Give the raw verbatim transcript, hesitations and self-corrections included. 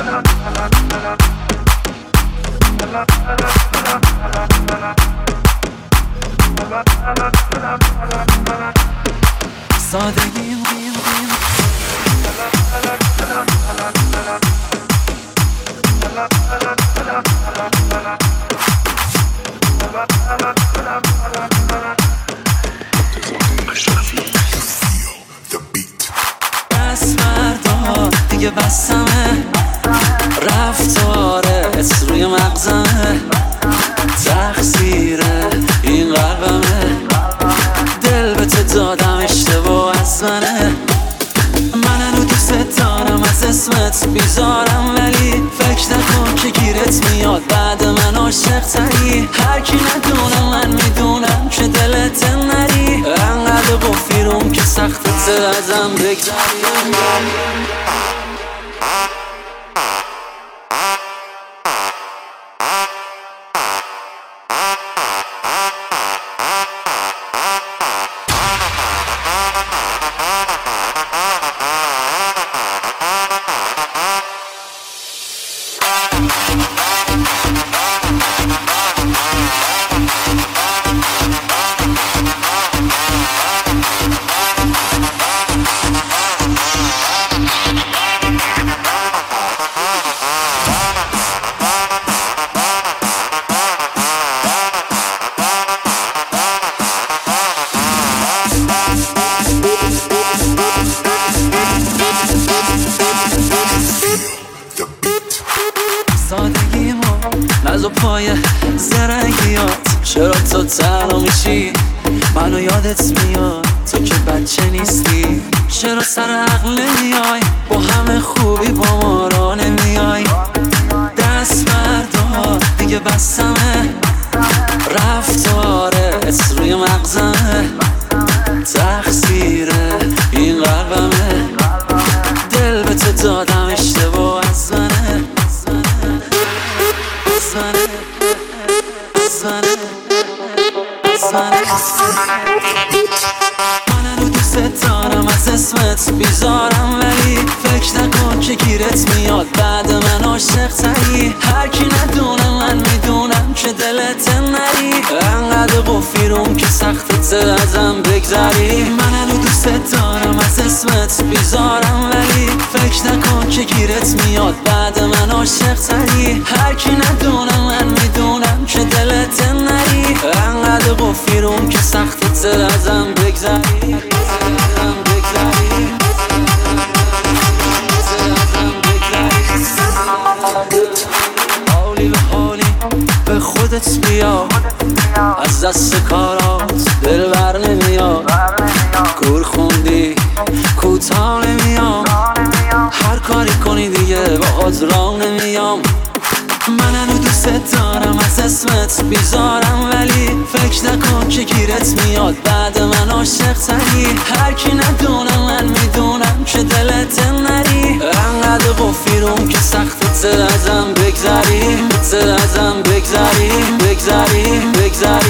سادگیم قیم قیم دست مردا دیگه بسمه رفتارت روی مغزمه تقصیره این قلبمه دل به تو دادم اشتباه از منه من هنو دوست دارم از اسمت بیزارم ولی فکر نکن که گیرت میاد بعد من عاشق تری هر کی ندونه من میدونم که دلت نری انقدر قفیرم که سختت ازم بگذری سادگیمو نزو پای زرنگیات چرا تو تنها میشی منو یادت میاد تو که بچه نیستی چرا سر عقل نمیای با همه خوبی با ما را نمیای دست مردا دیگه بسمه رفتارت روی مغزمه تقصیره این قلبمه دل به تو دادم اشتباه از منه من هنو دوست دارم از اسمت بیزارم ولی فکر نکن که گیرت میاد بعد من عاشق تری هر کی ندونه من میدونم که دلت نری انقدر قفیرم که سختت ازم بگذری من هنو دوست دارم از اسمت بیزارم ولی فکر نکن که گیرت میاد بعد من عاشق تری هر کی ندونه من میدونم که دلت نری انقدر قفیرم که سختت ازم بگذری حالی به حالی به خودت بیا از دست کارات دل بر نمیاد کور خوندی کوتاه نمیام هر کاری کنی دیگه باهات راه نمیام من هنو دوست دارم از اسمت بیزارم ولی فکر نکن که گیرت میاد بعد من عاشق تری هر کی ندونه من میدونم که دلت نری انقدر قفیرم که سختت ازم بگذری ازم بگذری بگذری بگذری